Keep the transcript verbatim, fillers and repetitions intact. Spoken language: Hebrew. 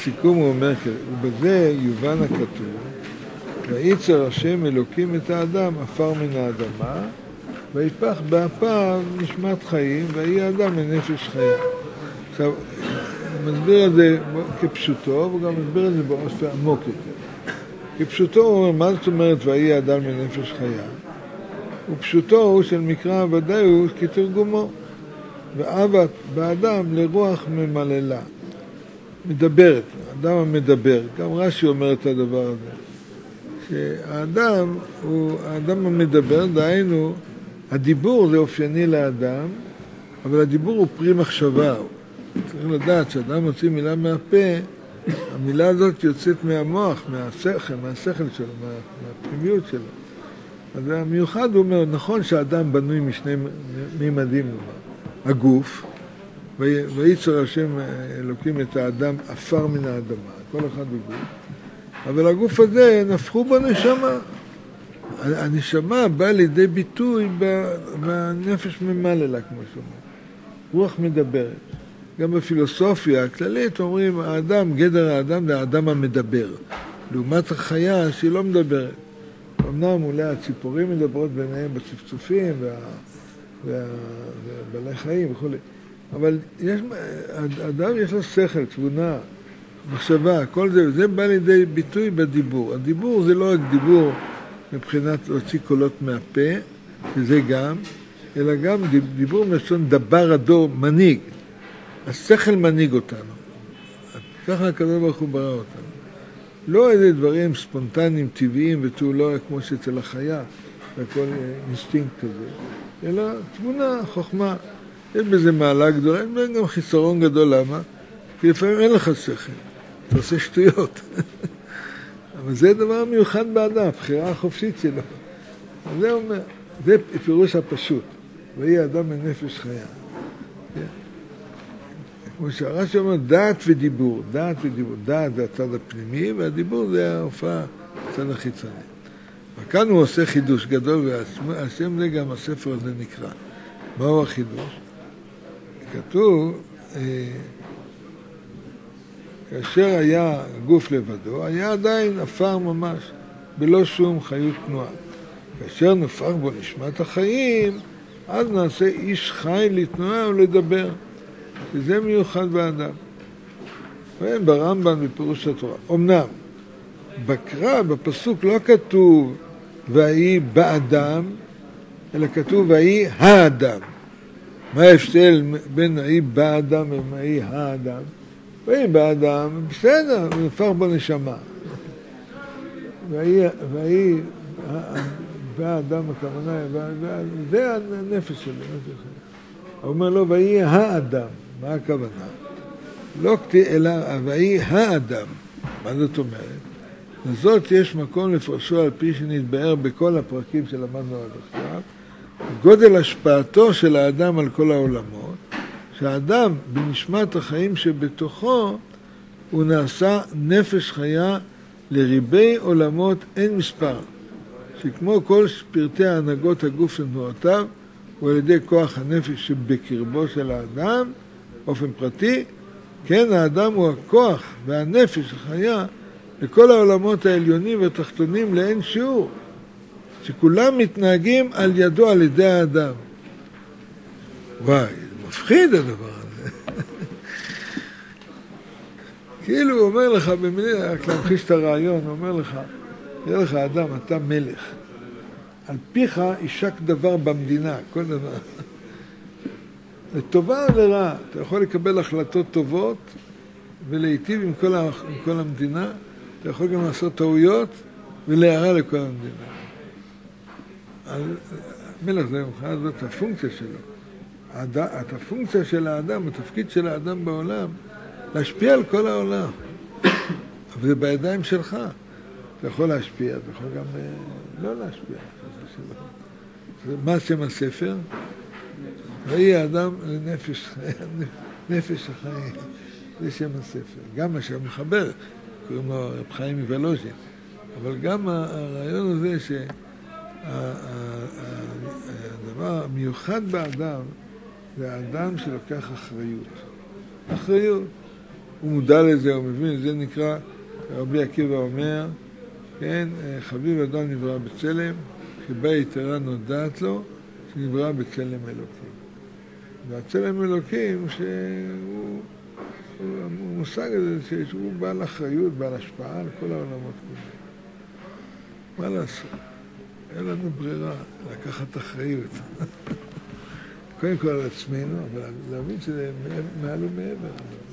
בסיכום הוא אומר, ובזה יובן הכתוב, ויצר השם אלוקים את האדם עפר מן האדמה, ויפח באפיו נשמת חיים, ויהי האדם לנפש חיה. עכשיו, הוא מסביר את זה כפשוטו, והוא גם מסביר את זה באופן עמוק יותר. כפשוטו הוא אומר, מה זאת אומרת ויהי האדם לנפש חיה? ופשוטו הוא של מקרא ודאי הוא כתרגומו, ואהבת באדם לרוח ממללה. מדברת, האדם המדבר, גם רש"י אומר את הדבר הזה. שהאדם הוא, האדם המדבר, דהיינו, הדיבור זה אופייני לאדם, אבל הדיבור הוא פרי מחשבה. צריך לדעת שאדם מוציא מילה מהפה, המילה הזאת יוצאת מהמוח, מהשכל, מהשכל שלו, מה, מהפנימיות שלו. אז המיוחד הוא אומר, נכון שהאדם בנוי משני מימדים, הגוף, ויצר השם אלוקים את האדם עפר מן האדמה, כל אחד בגוף, אבל הגוף הזה נפחו בו נשמה. הנשמה באה לידי ביטוי בנפש ממללה, כמו שאומר. רוח מדברת. גם בפילוסופיה הכללית אומרים, האדם, גדר האדם זה האדם המדבר. לעומת החיה שהיא לא מדברת. אמנם אולי הציפורים מדברות ביניהם בצפצופים ובעלי חיים וכו'. אבל יש, האדם יש לו שכל, תבונה, מחשבה, כל זה, זה בא לידי ביטוי בדיבור. הדיבור זה לא רק דיבור מבחינת להוציא קולות מהפה, שזה גם, אלא גם דיבור מלשון דבר הדור מנהיג. השכל מנהיג אותנו. ככה הקדוש ברוך הוא ברא אותנו. לא איזה דברים ספונטניים, טבעיים ותו לא כמו שאצל החיה, והכל אינסטינקט כזה, אלא תבונה, חוכמה. יש בזה מעלה גדולה, אין בזה גם חיסרון גדול, למה? כי לפעמים אין לך שכל, אתה עושה שטויות. אבל זה דבר מיוחד באדם, הבחירה החופשית שלו. זה אומר, זה פירוש הפשוט, ויהי האדם לנפש חיה. כמו שהרש"י אומר, דעת ודיבור, דעת ודיבור, דעת זה הצד הפנימי, והדיבור זה ההופעה, הצד החיצוני. וכאן הוא עושה חידוש גדול, והשם זה גם הספר הזה נקרא. מהו החידוש? כתוב, כאשר היה גוף לבדו, היה עדיין עפר ממש, בלא שום חיות תנועה. כאשר נפח בו נשמת החיים, אז נעשה איש חי לתנועה ולדבר. וזה מיוחד באדם. ואין ברמב"ן בפירוש התורה. אמנם, בקרא, בפסוק לא כתוב ויהי באדם, אלא כתוב ויהי האדם. מה ההבדל בין ויהי באדם ויהי האדם? ויהי באדם, בסדר, הוא נפח בו נשמה. ויהי באדם הכוונה, זה הנפש שלו. הוא אומר לו, ויהי האדם. מה הכוונה? לא כתיב, אלא ויהי האדם. מה זאת אומרת? לזאת יש מקום לפרשו על פי שנתבאר בכל הפרקים שלמדנו עד עכשיו, גודל השפעתו של האדם על כל העולמות, שהאדם בנשמת החיים שבתוכו הוא נעשה נפש חיה לריבי עולמות אין מספר, שכמו כל פרטי ההנהגות הגוף ותנועותיו, הוא על ידי כוח הנפש שבקרבו של האדם, באופן פרטי, כן, האדם הוא הכוח והנפש החיה לכל העולמות העליונים והתחתונים לאין שיעור, שכולם מתנהגים על ידו על ידי האדם. וואי, זה מפחיד הדבר הזה. כאילו הוא אומר לך, במילים, רק להמחיש את הרעיון, הוא אומר לך, יהיה לך אדם, אתה מלך. על פיך יישק דבר במדינה, כל דבר. לטובה או לרע, אתה יכול לקבל החלטות טובות ולהיטיב עם כל, עם כל המדינה, אתה יכול גם לעשות טעויות ולהרע לכל המדינה. מלך זה מבחינה זאת הפונקציה שלו. את הפונקציה של האדם, התפקיד של האדם בעולם, להשפיע על כל העולם. אבל זה בידיים שלך. אתה יכול להשפיע, אתה יכול גם לא להשפיע. מה שם הספר? ויהי האדם לנפש נפש החיים. זה שם הספר. גם השם מחבר, קוראים לו רב חיים מוולוז'ין. אבל גם הרעיון הזה שהדבר המיוחד באדם זה האדם שלוקח אחריות. אחריות. הוא מודע לזה, הוא מבין, זה נקרא, רבי עקיבא אומר, כן, חביב אדם נברא בצלם, שבא יתרה נודעת לו, שנברא בצלם אלוקים. והצלם אלוקים שהוא המושג הזה שהוא בעל אחריות, בעל השפעה על כל העולמות כולם. מה לעשות? אין לנו ברירה לקחת אחריות. קודם כל על עצמנו, אבל להבין שזה מעל ומעבר.